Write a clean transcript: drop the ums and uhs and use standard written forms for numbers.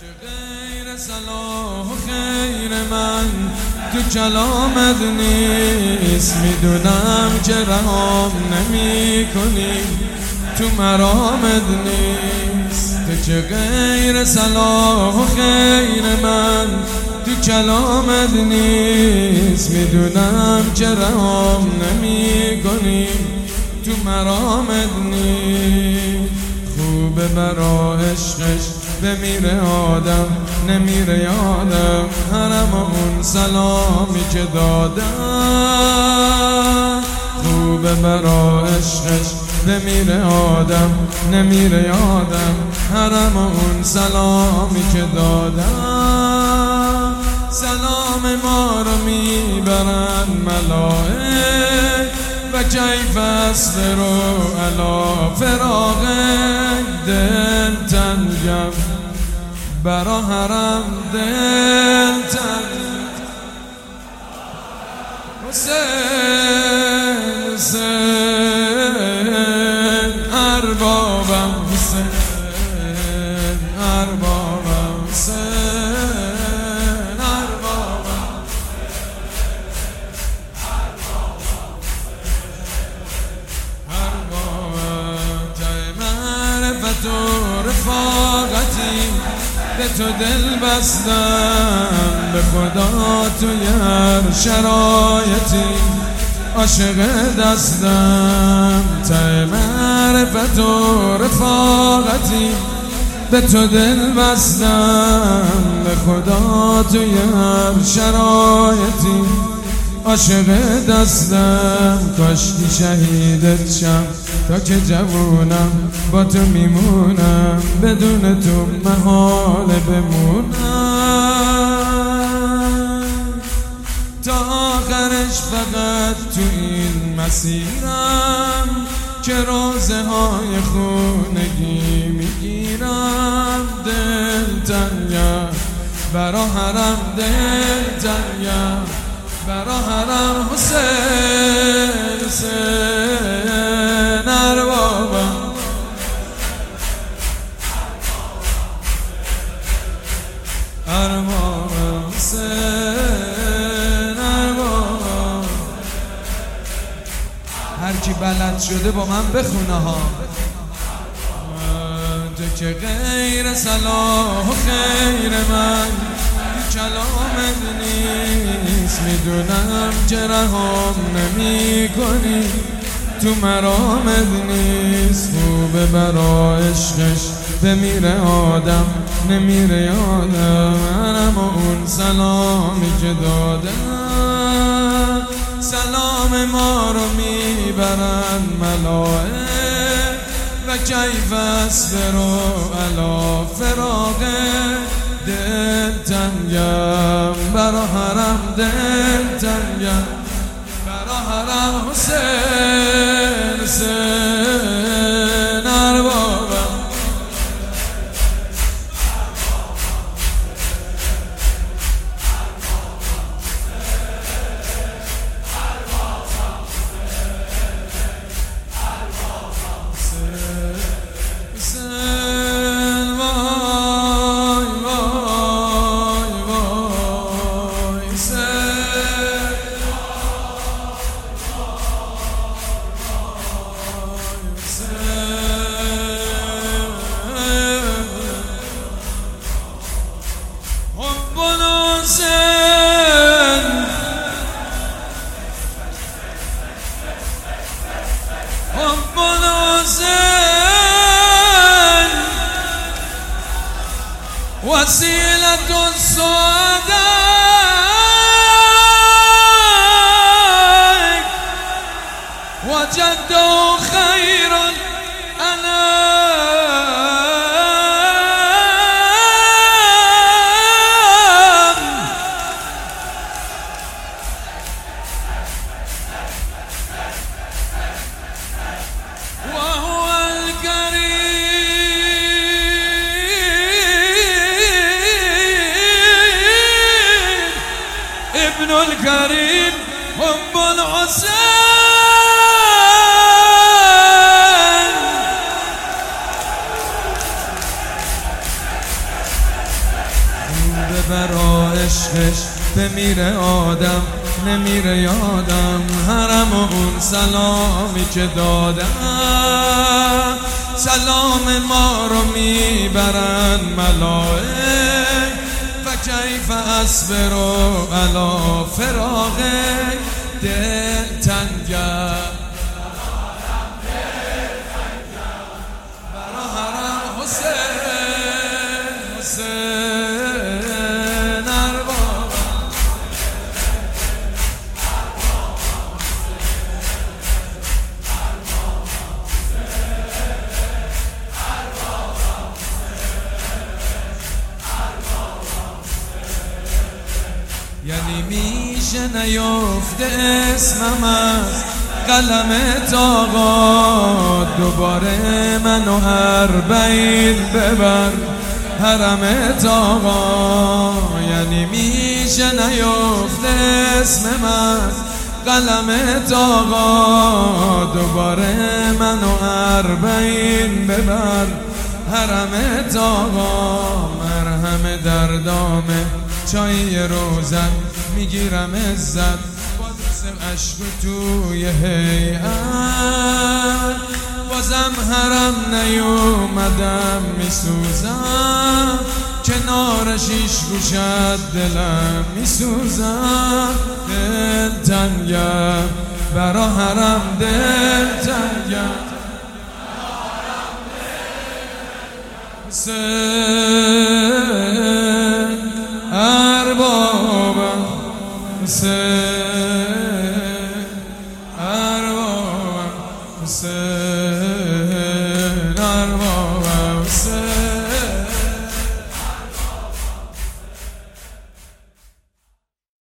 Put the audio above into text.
غیر صلاح و خیر من تو کلامت نیست، میدونم که رهام نمی کنی تو مرامت نیست. تو که غیر صلاح و خیر من تو کلامت نیست، میدونم که رهام نمی کنی تو مرامت نیست. خوبه برا عشقش بمیره آدم نمیره یادم، حرم اون سلامی که دادم. خوبه برا عشقش بمیره آدم نمیره یادم، حرم اون سلامی که دادم. سلام ما رو میبرن ملائک و کیف است رو علا فراق دل تنگم، برا حرم دل تنگم. حسین حسین اربابم، حسین اربابم، حسین اربابم. اربابم جای معرفت و رفاقتی، به تو دل بستم به خدا توی هر شرایطی، عاشق دستم. ته معرفت و رفاقتی، به تو دل بستم به خدا توی هر شرایطی، عاشق دستم. کاشکی شهیدت شم تا که جوونم، با تو میمونم بدون تو محاله بمونم. تا آخرش فقط تو این مسیرم که روزه های خونگی میگیرم. دل تنگم برا حرم، دل تنگم برا حرم. حسین حسین اربابم، اربابم، حسین اربابم. هر کی بلد شده با من بخونه ها. تو که غیر صلاح و خیر من کلامت نیست، میدونم که رهام نمی کنی تو مرامت نیست. خوبه برا عشقش بمیره آدم نمیره یادم، حرم اون سلامی که دادم. سلام ما رو میبرن ملائک و کیف است رو علا فراق دل تنگم، برا حرم دل تنگم برا حرم. حسین حسین اربابم، وسيلة السعداء وجده خير الأنام. وهو ابن الكريم حب الحسين. ببرا عشقش بمیره آدم نمیره یادم حرم و اون سلامی که دادم سلام ما رو میبرن ملائک و کیف اصبرو علی فراقک دل تنگم برا حرم حسین حسین اربابم یعنی میشه نیفته اسمم از قلمت آقا دوباره منو اربعین ببر حرمت آقا یعنی میشه نیفته اسمم از قلمت آقا دوباره منو اربعین ببر حرمت آقا مرهم دردامه چای روزن میگیرم عزت با دست عشق توی هیئت بازم حرم نیومدم میسوزم کنار شیش گوشت دلم میسوزم دل تنگم برا حرم دل تنگم حسین اربابم حسین